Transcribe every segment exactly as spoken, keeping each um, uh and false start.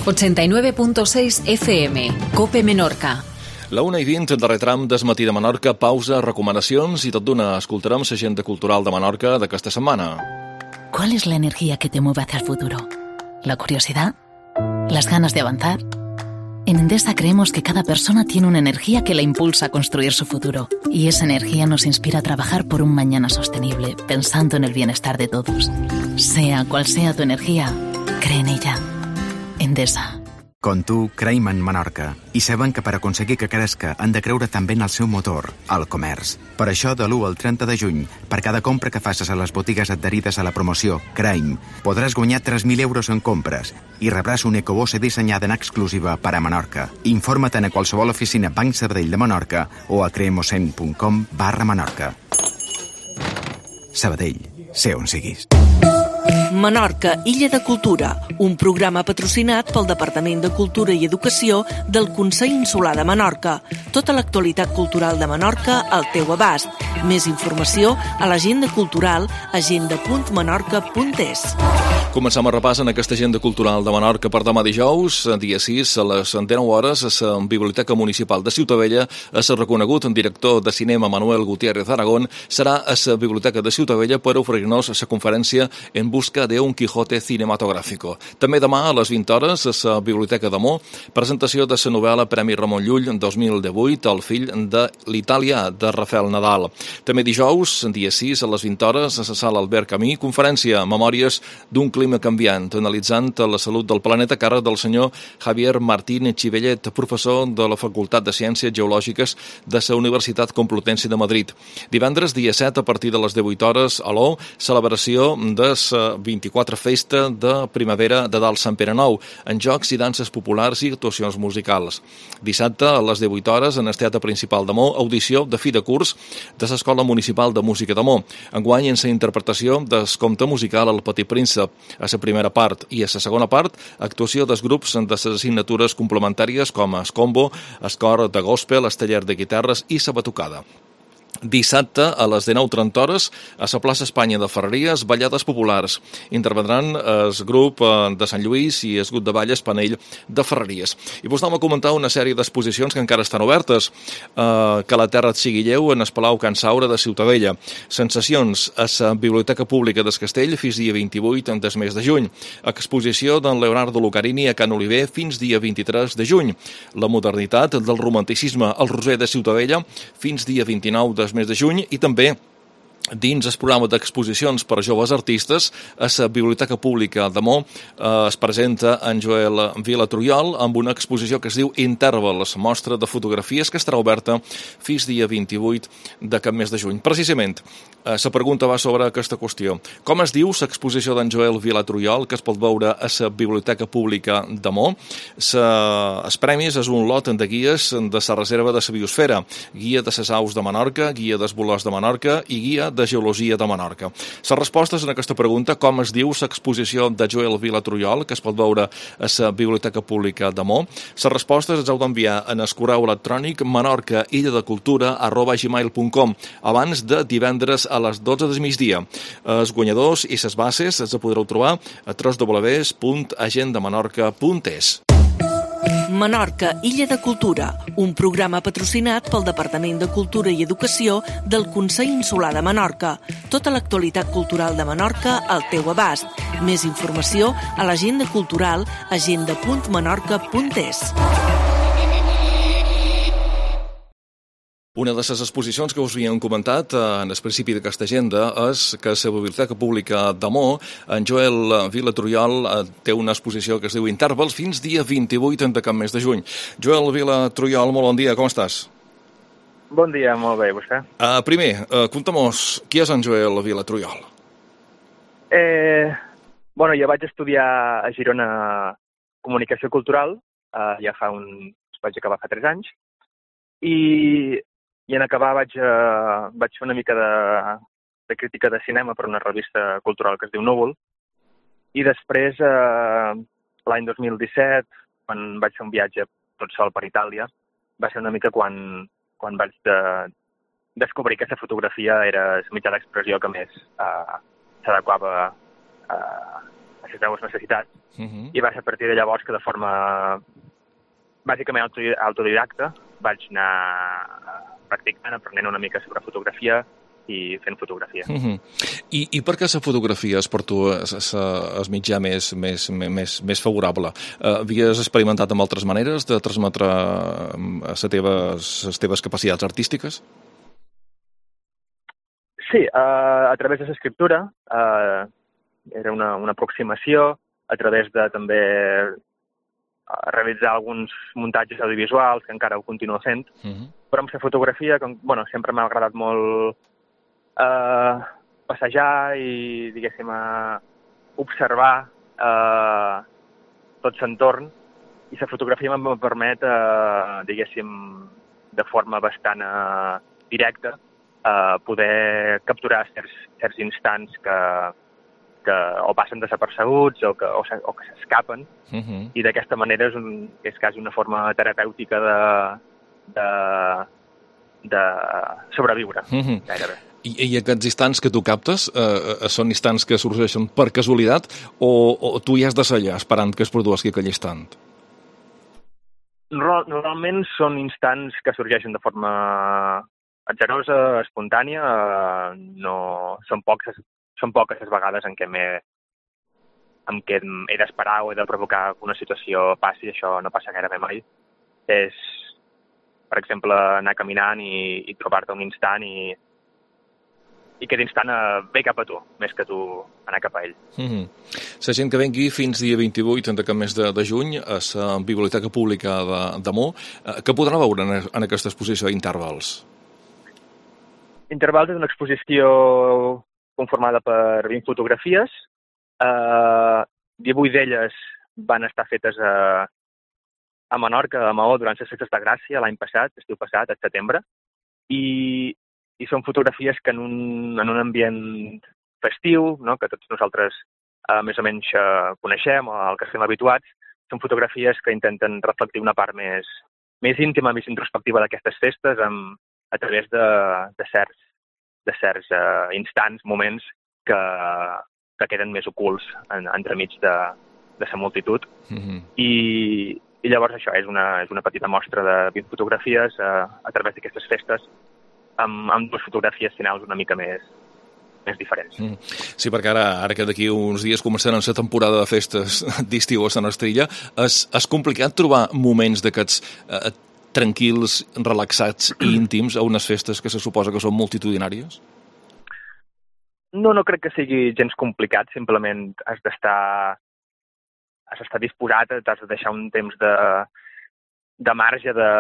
ochenta y nueve punto seis F M, COPE Menorca. La una i vint, darrer tram del matí de Menorca, pausa, recomanacions i tot d'una escoltarem l'agenda cultural de Menorca d'aquesta setmana. ¿Cuál es la energía que te mueve hacia el futuro? ¿La curiosidad? ¿Las ganas de avanzar? En Endesa creemos que cada persona tiene una energía que la impulsa a construir su futuro. Y esa energía nos inspira a trabajar por un mañana sostenible, pensando en el bienestar de todos. Sea cual sea tu energía, cree en ella. Endesa. Com tu, creiem en Menorca i sabem que per aconseguir que crezca han de creure també en el seu motor, el comerç. Per això, de l'u al trenta de juny, per cada compra que facis a les botigues adherides a la promoció Creim, podràs guanyar tres mil euros en compres i rebràs un ecobossa dissenyada en exclusiva per a Menorca. Informa't a qualsevol oficina Banc Sabadell de Menorca o a creemocent punt com barra Menorca. Sabadell, sé on siguis. Menorca, Illa de Cultura, un programa patrocinat pel Departament de Cultura i Educació del Consell Insular de Menorca. Tota l'actualitat cultural de Menorca al teu abast. Més informació a l'agenda cultural agenda punt menorca punt es. Comencem a repàs en aquesta agenda cultural de Menorca per demà dijous, dia sis, a les dinou hores, a la Biblioteca Municipal de Ciutadella, a ser reconegut director de cinema Manuel Gutiérrez Aragón, serà a la Biblioteca de Ciutadella per oferir-nos la conferència En busca de un Quijote cinematográfico. També demà a les vint hores a la Biblioteca d'Amó, presentació de la novel·la Premi Ramon Llull dos mil divuit, El fill de l'Itàlia, de Rafael Nadal. També dijous, dia sis, a les vint hores, a la sala Albert Camí, conferència Memòries d'un clima canviant, analitzant la salut del planeta a càrrec del senyor Javier Martín Chivellet, professor de la Facultat de Ciències Geològiques de la Universitat Complutense de Madrid. Divendres, dia set, a partir de les divuit hores, a l'O, celebració de la vint-i-quatre Festa de Primavera de Dalt Sant Pere Nou, en jocs i danses populars i actuacions musicals. Dissabte, a les divuit hores, en el Teatre Principal d'Amó, audició de fi de curs de l'Escola Municipal de Música d'Amó. Enguany, en la interpretació del conte musical El Petit Príncep, a la primera part, i a la segona part, actuació dels grups de les assignatures complementàries com el combo, el cor de gospel, el taller de guitarres i la batucada. Dissabte, a les dinou trenta hores, a la plaça Espanya de Ferreries, ballades populars. Intervendran el grup de Sant Lluís i el grup de ball Espanell de Ferreries. I vos anem a comentar una sèrie d'exposicions que encara estan obertes. Eh, que la terra et sigui lleu en el Palau Can Saura de Ciutadella. Sensacions a la Biblioteca Pública del Castell fins dia vint-i-vuit del mes de juny. Exposició d'en Leonardo Lucarini a Can Oliver fins dia vint-i-tres de juny. La modernitat del romanticisme al Roser de Ciutadella fins dia vint-i-nou del mes de juny, i també dins el programa d'exposicions per a joves artistes a la Biblioteca Pública d'Amó eh, es presenta en Joel Vilatrujol amb una exposició que es diu Intervals, mostra de fotografies que estarà oberta fins dia vint-i-vuit d'aquest mes de juny. Precisament, eh, la pregunta va sobre aquesta qüestió. Com es diu l'exposició d'en Joel Vilatrujol que es pot veure a la Biblioteca Pública d'Amó? Els premis és un lot de guies de la reserva de la biosfera, guia de les aus de Menorca, guia dels bolors de Menorca i guia de Geologia de Menorca. Les respostes en aquesta pregunta, com es diu l'exposició de Joel Vilatrujol, que es pot veure a la Biblioteca Pública d'Amó, les respostes ens heu d'enviar en el correu electrònic menorcailladecultura arroba gmail punt com abans de divendres a les dotze del migdia. Els guanyadors i les bases els podreu trobar a w w w punt agenda menorca punt es. Menorca, Illa de Cultura, un programa patrocinat pel Departament de Cultura i Educació del Consell Insular de Menorca. Tota l'actualitat cultural de Menorca al teu abast. Més informació a l'agenda cultural agenda punt menorca punt es. Una de les exposicions que us havíem comentat en el principi d'aquesta agenda és que a la Biblioteca Pública d'Amó, en Joel Vilatrujol té una exposició que es diu Intervals fins dia vint-i-vuit d'aquest mes de juny. Joel Vilatrujol, molt bon dia, com estàs? Bon dia, molt bé, vostè? Uh, primer, uh, conta'm-nos, qui és en Joel Vilatrujol? Eh, bueno, jo vaig estudiar a Girona Comunicació Cultural, uh, ja fa un... vaig acabar fa tres anys, i... i en acabar vaig, eh, vaig fer una mica de, de crítica de cinema per una revista cultural que es diu Núvol. I després, eh, l'any dos mil disset, quan vaig fer un viatge tot sol per Itàlia, va ser una mica quan, quan vaig de, descobrir que la fotografia era el mitjà d'expressió que més eh, s'adequava a, a les meves necessitats. Uh-huh. I va ser a partir de llavors que de forma bàsicament autodidacta vaig anar practicant, aprenent una mica sobre fotografia i fent fotografia. Uh-huh. I, I per què la fotografia és per tu el mitjà més, més, més, més favorable? Uh, havies experimentat amb altres maneres de transmetre les teves, les teves capacitats artístiques? Sí, uh, a través de l'escriptura uh, era una, una aproximació, a través de també realitzar alguns muntatges audiovisuals, que encara ho continuo fent, uh-huh. però amb la fotografia, com, bueno, sempre m'ha agradat molt eh, passejar i, diguéssim, eh, observar eh, tot l'entorn, i la fotografia em permet, eh, diguéssim, de forma bastant eh, directa, eh, poder capturar certs, certs instants que que o passen desapercebuts o que, o, o que s'escapen, uh-huh. i d'aquesta manera és, un, és quasi una forma terapèutica de, de, de sobreviure, uh-huh. gairebé. I, I aquests instants que tu captes eh, són instants que sorgeixen per casualitat o, o tu hi has de ser allà esperant que es produeixi aquell instant? Normalment són instants que sorgeixen de forma atzarosa, espontània, eh, no, són pocs Són poques les vegades en què, en què he d'esperar o he de provocar que una situació passi, això no passa gairebé mai. És, per exemple, anar caminant i, i trobar-te un instant i, i aquest instant ve cap a tu, més que tu anar cap a ell. Mm-hmm. La gent que vengui fins dia vint-i-vuit d'aquest mes de, de juny a la Biblioteca Pública de, de Mo, què podran veure en, en aquesta exposició d'Intervals? Intervals és una exposició conformada per vint fotografies. Eh, divuit d'elles van estar fetes a, a Menorca, a Maó, durant les festes de Gràcia, l'any passat, l'estiu passat, al setembre, i, i són fotografies que en un, en un ambient festiu, no?, que tots nosaltres eh, més o menys eh, coneixem, o al que estem habituats, són fotografies que intenten reflectir una part més, més íntima, més introspectiva d'aquestes festes, amb, a través de, de certs de certs uh, instants, moments que, que queden més ocults en, entremig de, de la multitud. Mm-hmm. I, I llavors això és una, és una petita mostra de vint fotografies uh, a través d'aquestes festes, amb, amb dues fotografies finals una mica més, més diferents. Mm. Sí, perquè ara, ara que d'aquí uns dies començaran la temporada de festes d'estiu a Sant Estrella, és, és complicat trobar moments d'aquests uh, tranquils, relaxats i íntims a unes festes que se suposa que són multitudinàries? No, no crec que sigui gens complicat, simplement has d'estar has d'estar disposat, has de deixar un temps de, de marge, de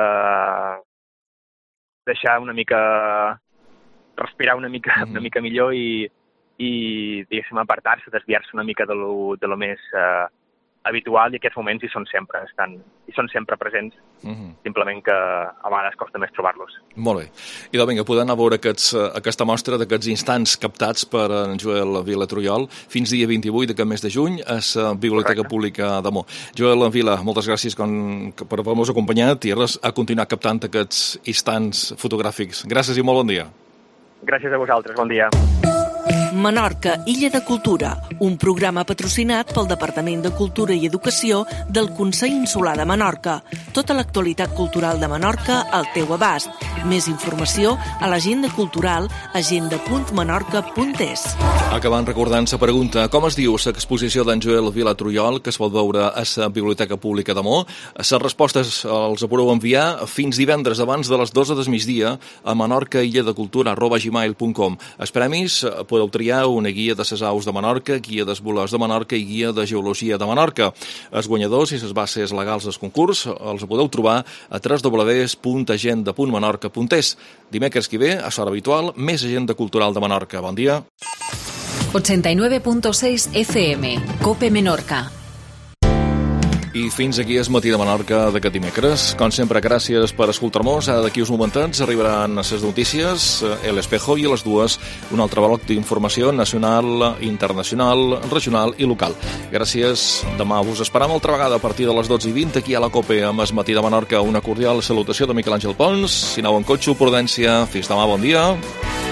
deixar una mica, respirar una mica, mm-hmm. una mica millor i, i diguéssim, apartar-se, desviar-se una mica de lo, de lo més eh, habitual, i aquests moments hi són sempre, estan, hi són sempre presents, uh-huh. simplement que a vegades costa més trobar-los. Molt bé. I doncs vinga, podem anar a veure aquests, aquesta mostra d'aquests instants captats per en Joel Vila Trujol fins dia vint-i-vuit d'aquest mes de juny a la Biblioteca Correcte. Pública de Mo. Joel Vila, moltes gràcies com, per haver-nos acompanyat i res, a continuar captant aquests instants fotogràfics. Gràcies i molt bon dia. Gràcies a vosaltres, bon dia. Menorca, Illa de Cultura, un programa patrocinat pel Departament de Cultura i Educació del Consell Insular de Menorca. Tota l'actualitat cultural de Menorca al teu abast. Més informació a l'agenda cultural agenda punt menorca punt es. Acabant recordant la pregunta, com es diu l'exposició d'en Joel Vila Trujol que es pot veure a la Biblioteca Pública de Mo? Les respostes els podeu enviar fins divendres abans de les dotze del migdia a menorcailledecultura arroba gmail punt com. Els premis podeu triar una guia de les aus de Menorca, guia dels volors de Menorca i guia de geologia de Menorca. Els guanyadors i les bases legals del concurs els podeu trobar a w w w punt agenda punt menorca punt es. Dimecres que ve, a l'hora habitual, més agenda cultural de Menorca. Bon dia. ochenta y nueve punto seis F M, Cope Menorca. I fins aquí el matí de Menorca d'aquest dimecres. Com sempre, gràcies per escoltar-nos. Ara d'aquí uns momentets arribaran les notícies, El Espejo, i a les dues un altre bloc d'informació nacional, internacional, regional i local. Gràcies. Demà us esperam altra vegada a partir de les dotze i vint aquí a la Cope amb el matí de Menorca. Una cordial salutació de Miquel Àngel Pons. Si aneu en cotxe, prudència. Fins demà, bon dia.